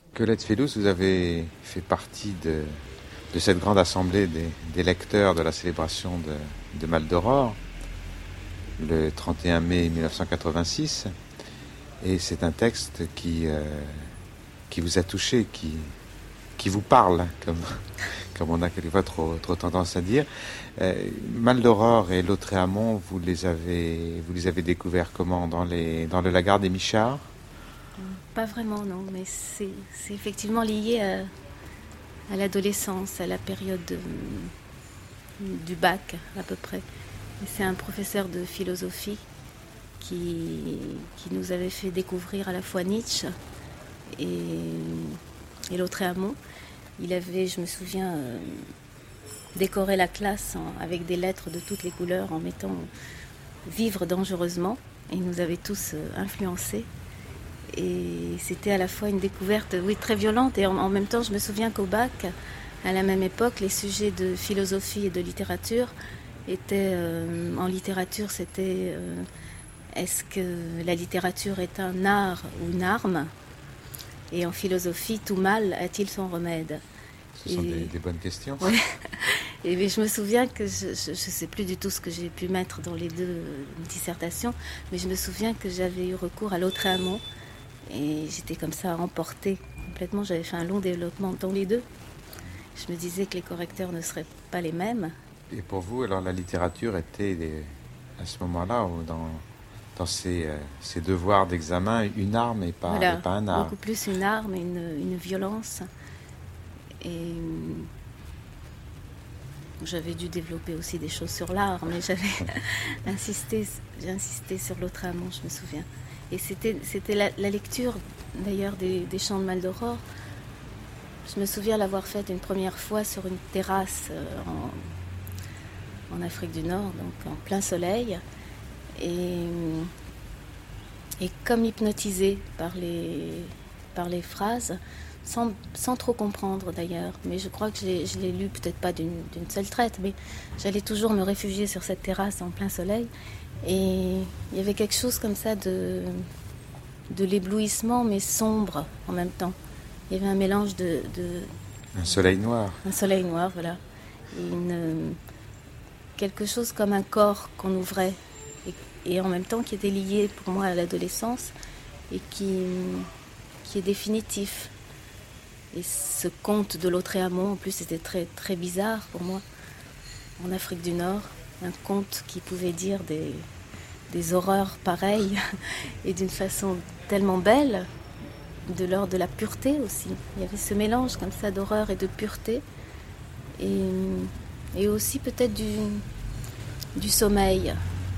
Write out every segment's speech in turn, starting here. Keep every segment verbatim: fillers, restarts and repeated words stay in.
Colette Fellous, vous avez fait partie de, de cette grande assemblée des, des lecteurs de la célébration de, de Maldoror, le trente et un mai mille neuf cent quatre-vingt-six. Et c'est un texte qui, euh, qui vous a touché, qui, qui vous parle, comme, comme on a quelquefois trop, trop tendance à dire. Euh, Maldoror et Lautréamont, vous les avez, vous les avez découverts comment? Dans, les, dans le Lagarde des Michards? Pas vraiment, non, mais c'est, c'est effectivement lié à, à l'adolescence, à la période de, du bac, à peu près. Et c'est un professeur de philosophie qui, qui nous avait fait découvrir à la fois Nietzsche et, et Lautréamont. Il avait, je me souviens, euh, décoré la classe en, avec des lettres de toutes les couleurs en mettant « Vivre dangereusement ». Et il nous avait tous euh, influencés. Et c'était à la fois une découverte, oui, très violente. Et en, en même temps, je me souviens qu'au bac, à la même époque, les sujets de philosophie et de littérature étaient... Euh, en littérature, c'était... Euh, est-ce que la littérature est un art ou une arme? Et en philosophie, tout mal a-t-il son remède? Ce sont et... des, des bonnes questions. Ouais. Et je me souviens que je ne sais plus du tout ce que j'ai pu mettre dans les deux dissertations, mais je me souviens que j'avais eu recours à Lautréamont. Et j'étais comme ça emportée complètement. J'avais fait un long développement dans les deux. Je me disais que les correcteurs ne seraient pas les mêmes. Et pour vous, alors la littérature était à ce moment-là, dans, dans ses, ses devoirs d'examen, une arme et pas, voilà, et pas un art. Beaucoup plus une arme, une, une violence. Et j'avais dû développer aussi des choses sur l'art, mais j'avais insisté, j'ai insisté sur Lautréamont, je me souviens. Et c'était, c'était la, la lecture, d'ailleurs, des, des chants de Maldoror. Je me souviens l'avoir faite une première fois sur une terrasse en, en Afrique du Nord, donc en plein soleil. Et, et comme hypnotisée par les, par les phrases, sans, sans trop comprendre d'ailleurs. Mais je crois que je l'ai, je l'ai lu peut-être pas d'une, d'une seule traite, mais j'allais toujours me réfugier sur cette terrasse en plein soleil. Et il y avait quelque chose comme ça de, de l'éblouissement, mais sombre en même temps. Il y avait un mélange de... de un soleil noir. Un soleil noir, voilà. Et une, quelque chose comme un corps qu'on ouvrait, et, et en même temps qui était lié pour moi à l'adolescence, et qui, qui est définitif. Et ce conte de Lautréamont, en plus, c'était très, très bizarre pour moi, en Afrique du Nord. Un conte qui pouvait dire des, des horreurs pareilles et d'une façon tellement belle, de l'ordre de la pureté aussi. Il y avait ce mélange comme ça d'horreur et de pureté, et, et aussi peut-être du, du sommeil.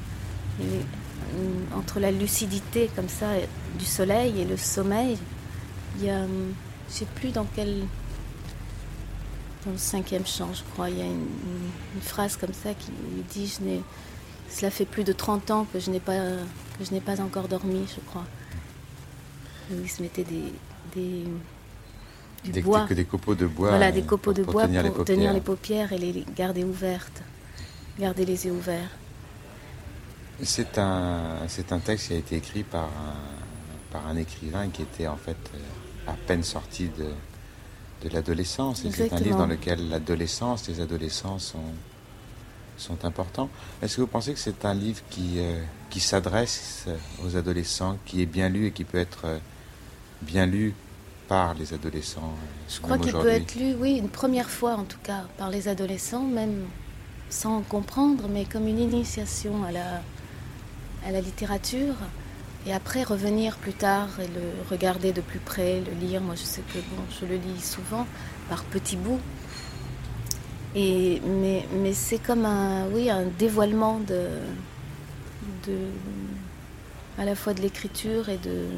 Et, entre la lucidité comme ça du soleil et le sommeil, il y a, je ne sais plus dans quel... dans le cinquième chant, je crois, il y a une, une, une phrase comme ça qui dit je n'ai, cela fait plus de trente ans que je n'ai pas, que je n'ai pas encore dormi, je crois. Et il se mettait des, des, du des, bois. Que des copeaux de bois. Voilà, des copeaux pour, de pour bois tenir pour les tenir les paupières et les garder ouvertes, garder les yeux ouverts. C'est un, c'est un texte qui a été écrit par un, par un écrivain qui était en fait à peine sorti de... de l'adolescence. Et c'est un livre dans lequel l'adolescence, les adolescents sont, sont importants. Est-ce que vous pensez que c'est un livre qui, euh, qui s'adresse aux adolescents, qui est bien lu et qui peut être euh, bien lu par les adolescents? Je crois qu'il peut être lu, oui, une première fois en tout cas, par les adolescents, même sans comprendre, mais comme une initiation à la, à la littérature. Et après, revenir plus tard et le regarder de plus près, le lire. Moi, je sais que bon, je le lis souvent par petits bouts. Et, mais, mais c'est comme un, oui, un dévoilement de, de, à la fois de l'écriture et, de,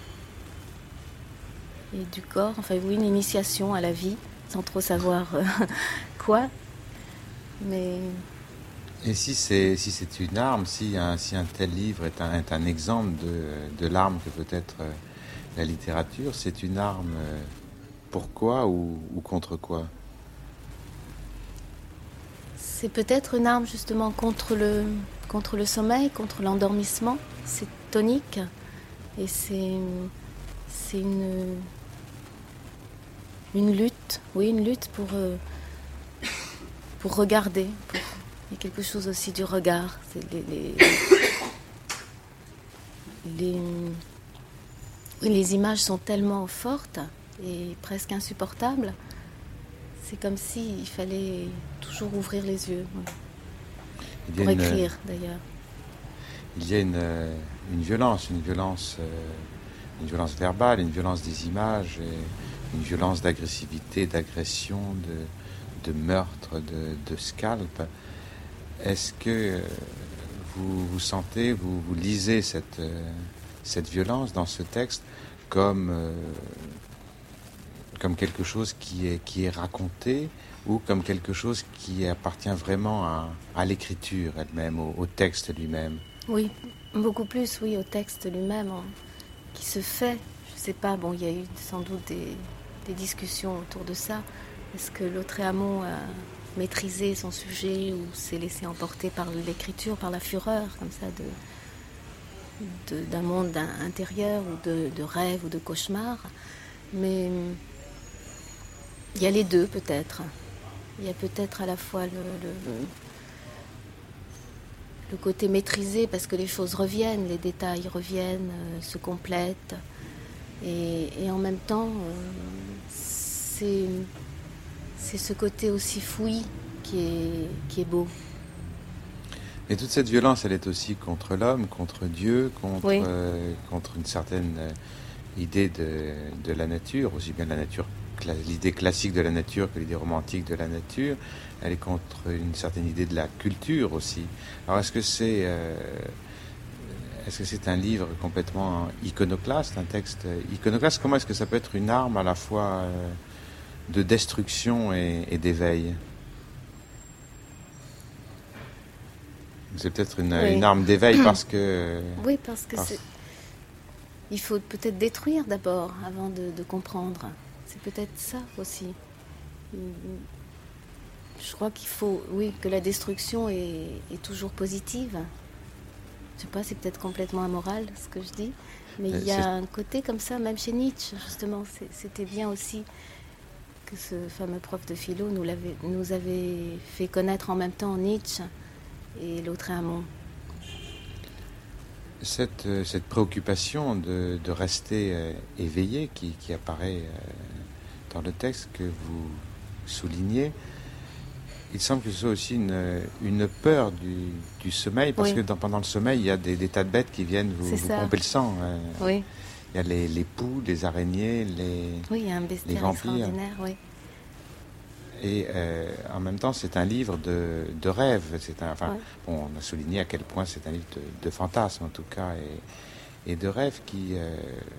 et du corps. Enfin, oui, une initiation à la vie, sans trop savoir euh, quoi. Mais... Et si c'est, si c'est une arme, si un, si un tel livre est un, est un exemple de, de l'arme que peut être euh, la littérature, c'est une arme euh, pourquoi ou, ou contre quoi? C'est peut-être une arme justement contre le, contre le sommeil, contre l'endormissement. C'est tonique et c'est, c'est une, une lutte, oui, une lutte pour, euh, pour regarder. Pour... Il y a quelque chose aussi du regard. C'est les, les, les, oui, les images sont tellement fortes et presque insupportables. C'est comme s'il fallait toujours ouvrir les yeux. Il pour une, écrire, d'ailleurs. Il y a une, une violence, une violence, une violence verbale, une violence des images, et une violence d'agressivité, d'agression, de, de meurtre, de, de scalp. Est-ce que vous, vous sentez, vous, vous lisez cette, cette violence dans ce texte comme, comme quelque chose qui est, qui est raconté ou comme quelque chose qui appartient vraiment à, à l'écriture elle-même, au, au texte lui-même? Oui, beaucoup plus, oui, au texte lui-même, hein, qui se fait. Je sais pas, bon, il y a eu sans doute des, des discussions autour de ça. Est-ce que Lautréamont a maîtrisé son sujet ou s'est laissé emporter par l'écriture, par la fureur, comme ça, de, de, d'un monde intérieur ou de, de rêve ou de cauchemar? Mais il y a les deux, peut-être. Il y a peut-être à la fois le... le le côté maîtrisé parce que les choses reviennent, les détails reviennent, euh, se complètent. Et, et en même temps, euh, c'est, c'est ce côté aussi fouillis qui est, qui est beau. Et toute cette violence, elle est aussi contre l'homme, contre Dieu, contre, oui. euh, contre une certaine euh, idée de, de la nature, aussi bien la nature, l'idée classique de la nature que l'idée romantique de la nature. Elle est contre une certaine idée de la culture aussi. Alors est-ce que c'est, euh, est-ce que c'est un livre complètement iconoclaste, un texte iconoclaste? Comment est-ce que ça peut être une arme à la fois euh, de destruction et, et d'éveil? C'est peut-être une, oui. une arme d'éveil parce que... Oui, parce que parce... c'est... il faut peut-être détruire d'abord avant de, de comprendre. C'est peut-être ça aussi. Je crois qu'il faut, oui, que la destruction est, est toujours positive. Je sais pas, c'est peut-être complètement amoral ce que je dis, mais il y a c'est... un côté comme ça, même chez Nietzsche, justement. C'est, c'était bien aussi que ce fameux prof de philo nous, l'avait, nous avait fait connaître en même temps Nietzsche et Lautréamont. Cette, cette préoccupation de, de rester euh, éveillé qui, qui apparaît euh, dans le texte que vous soulignez, il semble que ce soit aussi une, une peur du, du sommeil, parce oui. que dans, pendant le sommeil, il y a des, des tas de bêtes qui viennent vous, vous pomper le sang. Euh, oui. Il y a les, les poux, les araignées, les, oui, il y a un bestiaire les vampires. Extraordinaire, oui. Et euh, en même temps, c'est un livre de, de rêve. C'est un, enfin, oui. bon, on a souligné à quel point c'est un livre de, de fantasme, en tout cas, et, et de rêve qui... Euh,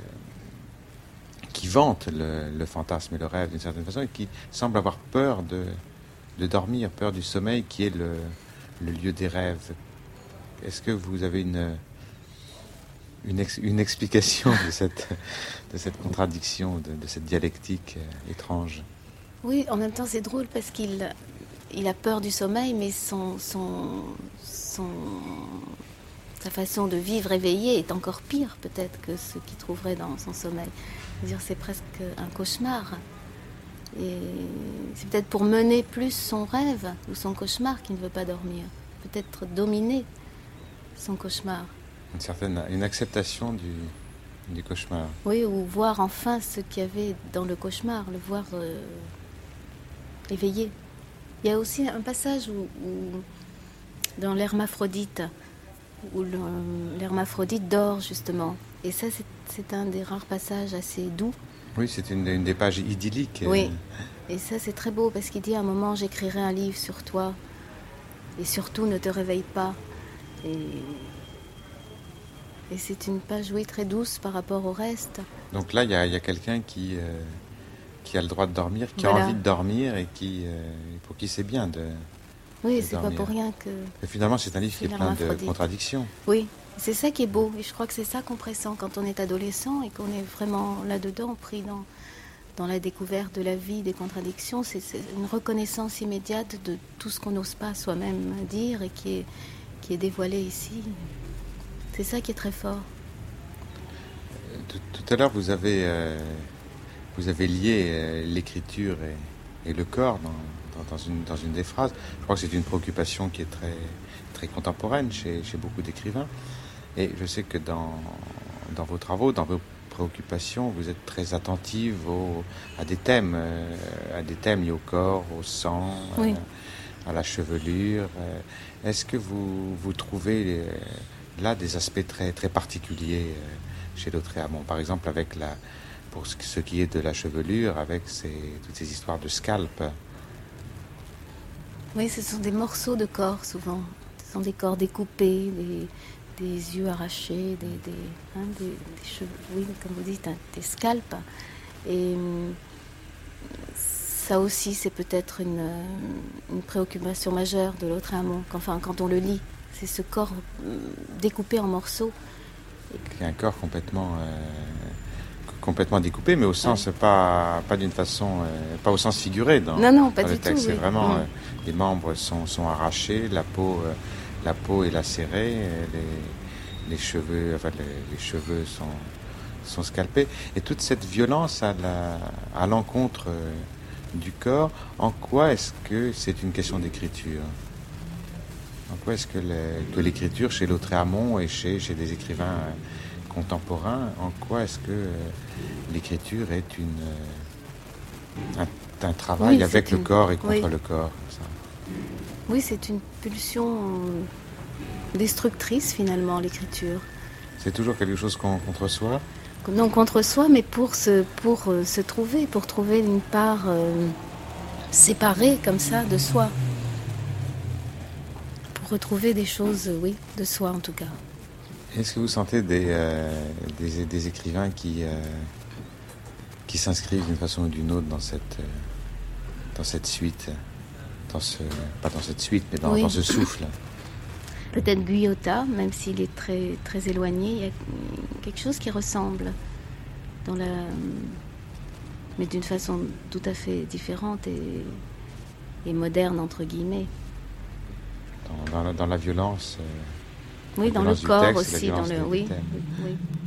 qui vante le, le fantasme et le rêve d'une certaine façon et qui semble avoir peur de, de dormir, peur du sommeil qui est le, le lieu des rêves. Est-ce que vous avez une, une, ex, une explication de cette, de cette contradiction, de, de cette dialectique euh, étrange? Oui, en même temps c'est drôle parce qu'il il a peur du sommeil, mais son, son, son, sa façon de vivre éveillée est encore pire peut-être que ce qu'il trouverait dans son sommeil. C'est-à-dire c'est presque un cauchemar. Et c'est peut-être pour mener plus son rêve ou son cauchemar qu'il ne veut pas dormir. Peut-être dominer son cauchemar. Une certaine une acceptation du, du cauchemar. Oui, ou voir enfin ce qu'il y avait dans le cauchemar, le voir euh, éveillé. Il y a aussi un passage où, où dans l'Hermaphrodite, où le, l'Hermaphrodite dort justement. Et ça, c'est, c'est un des rares passages assez doux. Oui, c'est une, une des pages idylliques. Oui, et ça, c'est très beau, parce qu'il dit à un moment, j'écrirai un livre sur toi, et surtout, ne te réveille pas. Et, et c'est une page, oui, très douce par rapport au reste. Donc là, il y a, y a quelqu'un qui, euh, qui a le droit de dormir, qui voilà. a envie de dormir, et qui, euh, pour qui c'est bien de Oui, de c'est dormir. Pas pour rien que... Et finalement, c'est un livre qui est plein de contradictions. Oui. C'est ça qui est beau, et je crois que c'est ça qu'on pressent quand on est adolescent et qu'on est vraiment là-dedans, pris dans, dans la découverte de la vie, des contradictions. C'est, c'est une reconnaissance immédiate de tout ce qu'on n'ose pas soi-même dire et qui est, qui est dévoilé ici. C'est ça qui est très fort. Tout, tout à l'heure, vous avez, euh, vous avez lié euh, l'écriture et, et le corps dans, dans, dans, une, dans une des phrases. Je crois que c'est une préoccupation qui est très, très contemporaine chez, chez beaucoup d'écrivains. Et je sais que dans, dans vos travaux, dans vos préoccupations, vous êtes très attentive au, à des thèmes, euh, à des thèmes liés au corps, au sang, Oui. euh, à la chevelure. Euh, est-ce que vous, vous trouvez euh, là des aspects très, très particuliers euh, chez Lautréamont, par exemple avec la, pour ce qui est de la chevelure, avec ces, toutes ces histoires de scalp? Oui, ce sont des morceaux de corps souvent. Ce sont des corps découpés, des, des yeux arrachés, des, des, hein, des, des cheveux, oui, comme vous dites, hein, des scalps. Et ça aussi, c'est peut-être une, une préoccupation majeure de Lautréamont, enfin, quand on le lit. C'est ce corps découpé en morceaux. Il y a un corps complètement, euh, complètement découpé, mais au sens, ouais. pas, pas d'une façon, euh, pas au sens figuré dans, non, non, pas dans du le texte. Tout, c'est oui. vraiment, mmh. euh, les membres sont, sont arrachés, la peau, euh, la peau est lacérée, les, les cheveux, enfin, les, les cheveux sont, sont scalpés. Et toute cette violence à, la, à l'encontre euh, du corps, en quoi est-ce que c'est une question d'écriture? En quoi est-ce que, les, que l'écriture chez Lautréamont et chez, chez des écrivains euh, contemporains, en quoi est-ce que euh, l'écriture est une, euh, un, un travail oui, avec le une... corps et contre oui. le corps ça. Oui, c'est une pulsion destructrice finalement, l'écriture. C'est toujours quelque chose qu'on, contre soi? Non, contre soi, mais pour se, pour, euh, se trouver, pour trouver une part euh, séparée comme ça de soi. Retrouver des choses, oui, de soi en tout cas. Est-ce que vous sentez des, euh, des, des écrivains qui, euh, qui s'inscrivent d'une façon ou d'une autre dans cette, euh, dans cette suite, dans ce, pas dans cette suite, mais dans, oui. dans ce souffle? Peut-être Guyotat, même s'il est très, très éloigné, il y a quelque chose qui ressemble, dans la, mais d'une façon tout à fait différente et, et moderne, entre guillemets. Dans, dans, la, dans la violence. Euh, oui, la dans violence le corps texte, aussi, dans le, oui, oui.